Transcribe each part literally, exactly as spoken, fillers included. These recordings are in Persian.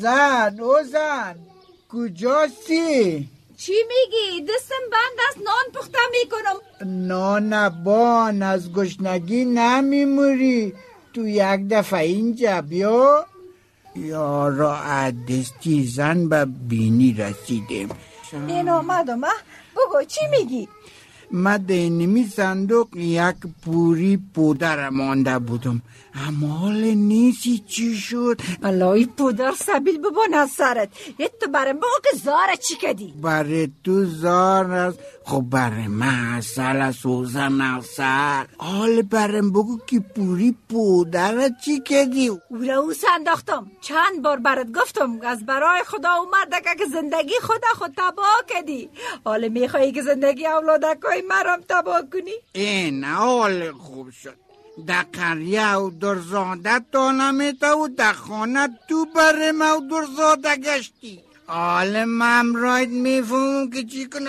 اوزن اوزن کجاستی؟ چی میگی؟ دستم بند است، نان پخته میکنم. نان بان از گشنگی نمیموری. تو یک دفعه اینجا بیا. یارا عدستی زن به بینی رسیدیم. این آمدم. بگو چی میگی؟ من دینمی صندوق یک پوری پودر مانده بودم، اما حال نیستی چی شد؟ الهی پودر سبیل ببان از سرت. تو برم بگو که زاره چی کدی؟ برای تو زار است، خب برای من اصل است اوزن اصل. حال برم بگو که پوری پودر چی کدی؟ او را او سنداختم، چند بار برات گفتم از برای خدا اومده که زندگی خدا خود تباه کدی. حال میخوایی که زندگی اولادکای مرم تباه کنی؟ این حال خوب شد. در قریه و درزاده تا نمیته و در خانه تو برای ما و درزاده گشتی. حال من راید میفهمم که چی کنه.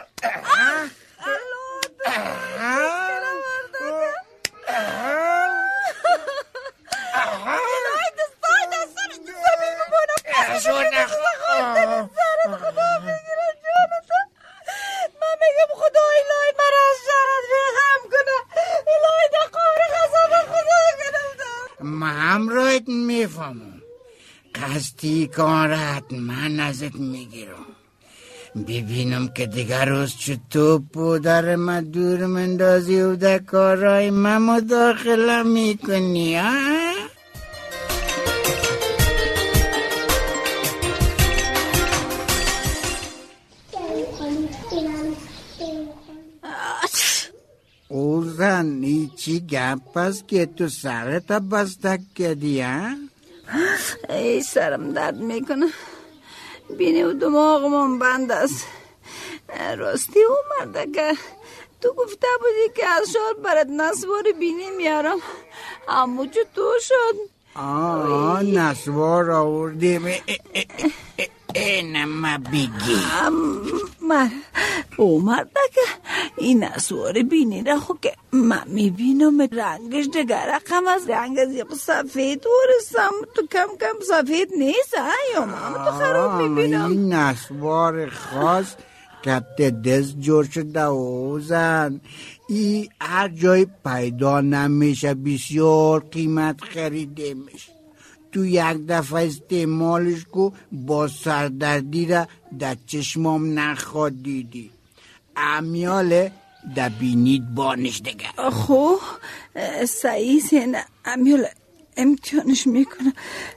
الهی دستای دستان زمین ببانم سرت خدا بگیره جانتا. من میگم خدا الهی مرا از شرط رحم کنه. الهی در قهر غضب خدا کنه. من هم راید میفهمم. قصدی کارت من ازت میگیرم. ببینم که دیگر روز چطور پودر من دور مندازی و در کارهای من مداخله میکنی ها؟ اوزن ای چی گپ است که تو سرت بستک کردی ها؟ ای سرم درد میکنه، بینی و دماغم بند است. راستی اومده که تو گفته بودی که از شهر برات نسوار بینی میارم، اما چطور شد؟ آه نسوار آوردیم. اینم بگی من اومده که این نسوار بینی را خود که من میبینم رنگش دیگر رقم از رنگ از یک سفید ورسم. تو کم کم سفید نیست یا من تو خراب میبینم. این نسوار خاص کت دست جور شده اوزن. ای هر جای پیدا نمیشه، بسیار قیمت خریده میشه. تو یک دفعه استعمالش کو با سردردی را در چشمام نخواد دیدی. امیاله در بینید بانش دیگه. خو سعی سینه امیاله امتحانش میکنه.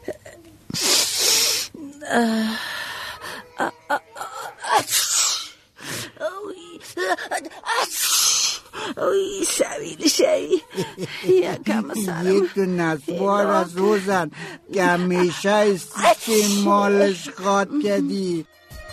اوی شویل شوی یکم سرم. یک تو نسوار از روزن که همیشه استعمالش خواد کردی.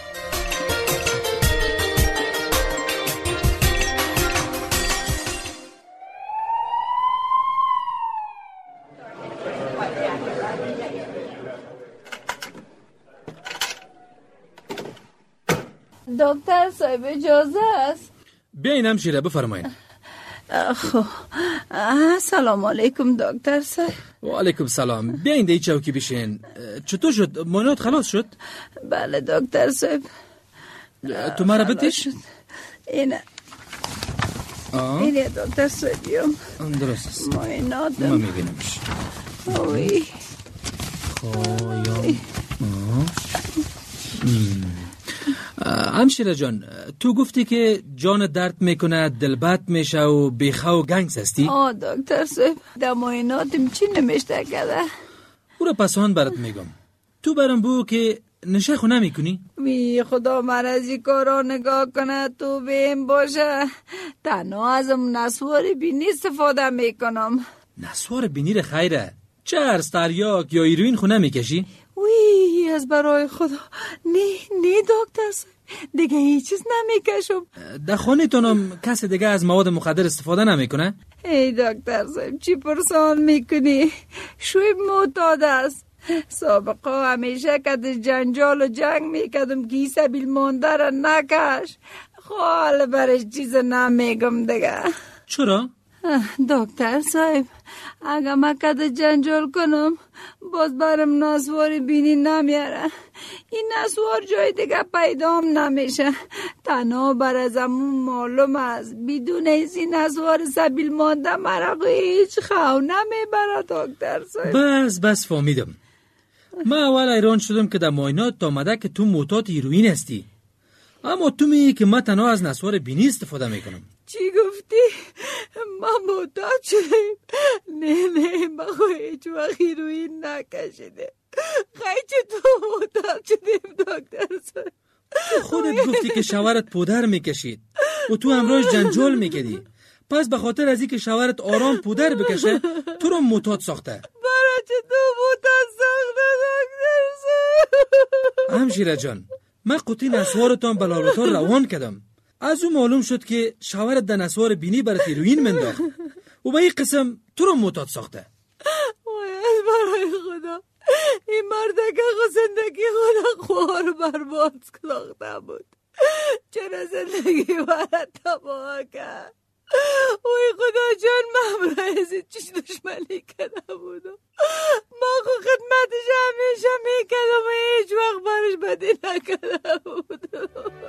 دکتر صاحب اجازه است؟ بیاین شیره بفرمایید. خب سلام علیکم دکتر صاحب. و علیکم سلام. بیاین دی چوکی بشین. چطور شد؟ معاینات خلاص شد؟ بله دکتر صاحب. تو مرا بتش؟ اینه اینه دکتر صاحب. درست است. معاینات ما میبینمش. اوی خوایم همشیره جان، تو گفتی که جان درد میکنه، دل بد میشه و بیخه و گنگس هستی؟ آه دکتر صاحب در معایناتم چی نمیشته کده؟ او را پسان برات میگم. تو برام بگو که نشه خو نمی کنی؟ وی خدا من از این کارا نگاه کنه تو بیم باشه. تنها ازم نسوار بینی استفاده میکنم. نسوار بینی را خیره؟ چرس، تریاک یا ایروین خو نمی کشی؟ وی از برای خدا نه نه دکتر صاحب دیگه هیچ چیز نمیکشم. در خانه تونم کسی دیگه از مواد مخدر استفاده نمیکنه؟ ای دکتر صاحب چی پرسان میکنی؟ شویب معتاد است. سابقه همیشه که جنجال و جنگ میکردم که سبیل مانده را نکش. خال برش چیز نمیگم دیگه. چرا؟ دکتر صاحب، اگه من کده جنجال کنم باز برم نسوار بینی نمیاره. این نسوار جای دیگه پیدام نمیشه. تنها بر از امون معلوم است بدون این نسوار سبیل مانده مرا هیچ خو نمیبره دکتر صاحب. بس بس فهمیدم. من اول ایران شدم که در معاینات آمده که تو معتاد هیروئین هستی، اما تو میگی که من تنها از نسوار بینی استفاده میکنم. چی گفتی؟ من معتاد شدیم؟ نه نه، من هیچ وقت هیروئین نکشیده. خیلی تو معتاد شدیم دکتر صاحب. تو خودت گفتی که شوهرت پودر میکشید و تو امروز جنجال میکردی، پس به خاطر از این که شوهرت آرام پودر بکشه تو رو معتاد ساخته. برای چه تو معتاد ساخته دکتر صاحب؟ همشیره جان، من قطعی نسوارتان به لابراتوار روان کردم. از اون معلوم شد که شوهرت در نسوار بینی برات هیروئین منداخت و به این قسم تو رو معتاد ساخته. وای برای خدا، این مردکه خود زندگی خدا خوار برباد ساخته بود. چرا زندگی برات تباه کرد؟ وای خدا جان، من برای ازی چیش دشمنی کرده بودم. من خود خدمتش همیشه میکردم و هیچ وقت برش بدی نکرده بودم.